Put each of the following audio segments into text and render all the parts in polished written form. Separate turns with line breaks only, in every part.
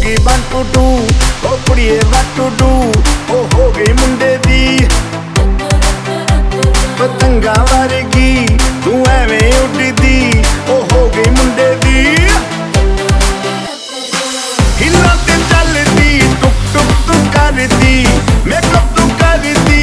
गई 1 2 2 ओ कुड़िए what to do ओ हो गई मुंडे दी पतंगा वर्गी तू एवें उड़दी ओ हो गई मुंडे दी हिला ते चलदी टुक टुक तू करदी मेकअप तू करदी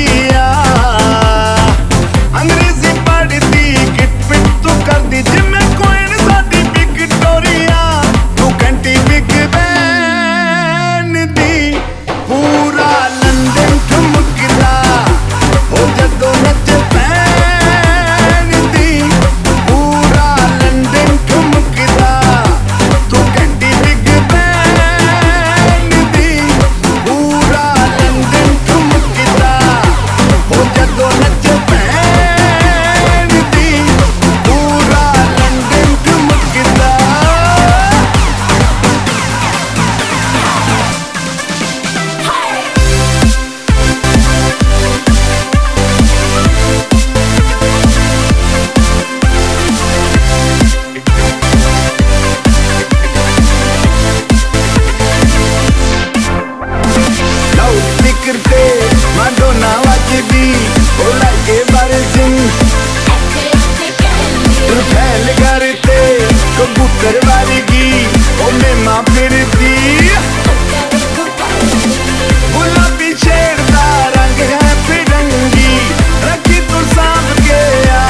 अंग्रेजी पढ़दी किट पिट तू करदी जिम्मे कोइन साडी विक्टोरिया तू घंटी बिग बैन दी पूरा लंदन ठुमकदा हो जदों नच पैन दी पूरा लंदन ठुमकदा तू घंटी बिग बैन दी पूरा लंदन ठुमकदा हो जदों नच पैन दी पूरा लंदन ठुमकदा लाउडस्पीकर पे मैडोना वजदी ओ लागे बरजिंग फैल करते कबूतर वर्गी ओ मेमा फिरदी गुलाबी शेर दा रंग है फिरंगी रखी तू सांभ के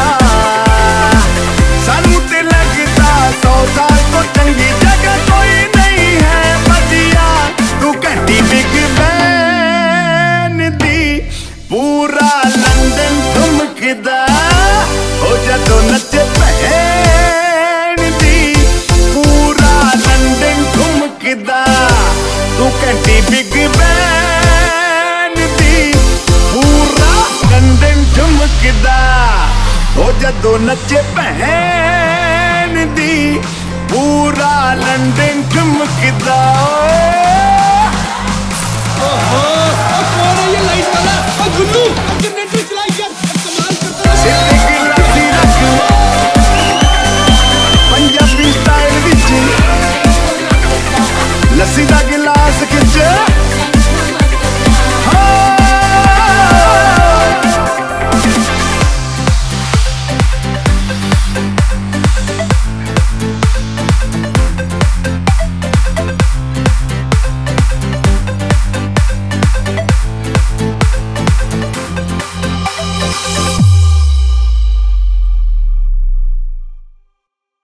सानू ते लगदा 100 साल तो चंगी जगह कोई नहीं है बढ़िया तू घंटी बिग बैन दी पूरा लंदन ठुमकदा हो जदों नच पैन दी पूरा लंदन ठुमकदा तू घंटी बिग बैन दी पूरा लंदन ठुमकदा हो जदों नच पैन दी पूरा लंदन ठुमकदा
कौन है ये लाइट वाला? गुल्लू जनरेटर चलाई यार, कमाल करता है।
सिद्धी गिलासी रख पंजाबी स्टाइल विच लस्सी दा गिलास